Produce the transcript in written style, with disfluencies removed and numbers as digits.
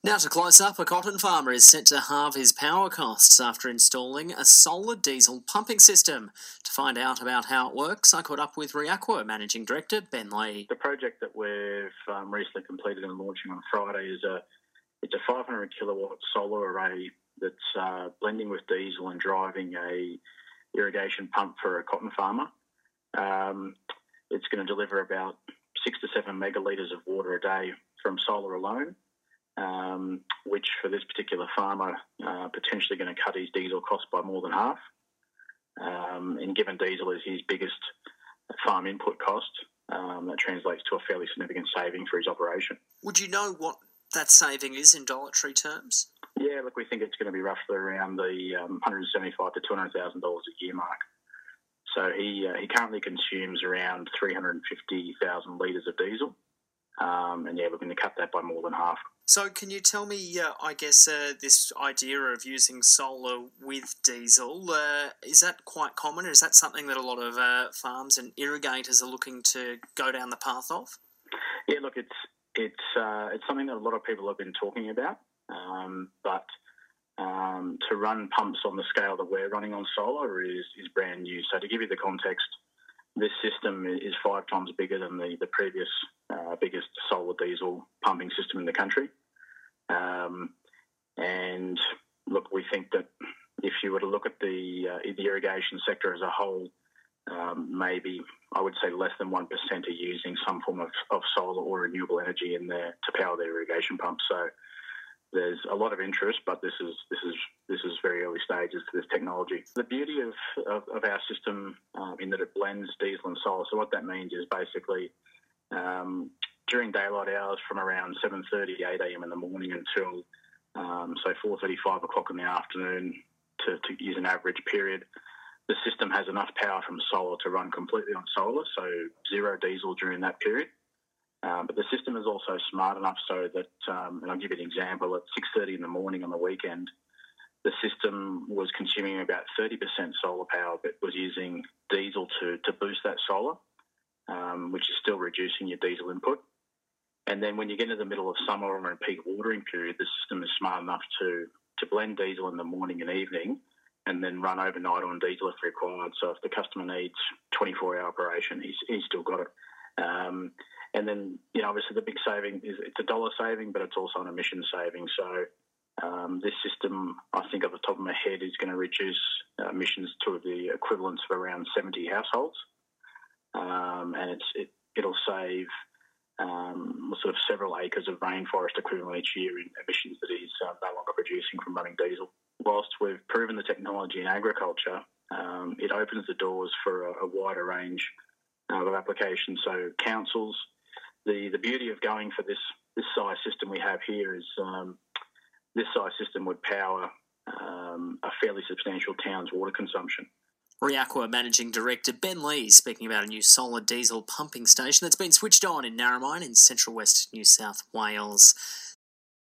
Now to close up, a cotton farmer is set to halve his power costs after installing a solar diesel pumping system. To find out about how it works, I caught up with Reaqua Managing Director Ben Lee. The project that we've recently completed and launching on Friday is it's a 500 kilowatt solar array that's blending with diesel and driving a irrigation pump for a cotton farmer. It's going to deliver about 6 to 7 megalitres of water a day from solar alone. Which for this particular farmer potentially going to cut his diesel cost by more than half. And given diesel is his biggest farm input cost, that translates to a fairly significant saving for his operation. Would you know what that saving is in dollar-tree terms? Yeah, look, we think it's going to be roughly around the $175,000 to $200,000 a year mark. So he currently consumes around 350,000 litres of diesel. And yeah, we're going to cut that by more than half. So can you tell me, this idea of using solar with diesel, is that quite common? Is that something that a lot of farms and irrigators are looking to go down the path of? Yeah, look, it's something that a lot of people have been talking about, but to run pumps on the scale that we're running on solar is brand new. So to give you the context, this system is 5 times bigger than the previous biggest solar diesel pumping system in the country. And look, we think that if you were to look at the irrigation sector as a whole, maybe I would say less than 1% are using some form of solar or renewable energy in there to power their irrigation pumps. So there's a lot of interest, but this is very early stages to this technology. The beauty of our system in that it blends diesel and solar. So what that means is basically during daylight hours from around 7:30, 8 a.m. in the morning until 4:30, 5 o'clock in the afternoon to use an average period, the system has enough power from solar to run completely on solar, so zero diesel during that period. But the system is also smart enough so that, and I'll give you an example, at 6:30 in the morning on the weekend, the system was consuming about 30% solar power, but was using diesel to boost that solar, which is still reducing your diesel input. And then when you get into the middle of summer or in peak watering period, the system is smart enough to blend diesel in the morning and evening and then run overnight on diesel if required. So if the customer needs 24-hour operation, he's still got it. And then, obviously the big saving is it's a dollar saving, but it's also an emission saving. So this system, I think off the top of my head, is going to reduce emissions to the equivalence of around 70 households. And it'll save sort of several acres of rainforest equivalent each year in emissions that he's no longer producing from running diesel. Whilst we've proven the technology in agriculture, it opens the doors for a wider range of applications. So councils, the beauty of going for this size system we have here is this size system would power a fairly substantial town's water consumption. Reaqua Managing Director Ben Lee speaking about a new solar diesel pumping station that's been switched on in Narromine in central west New South Wales.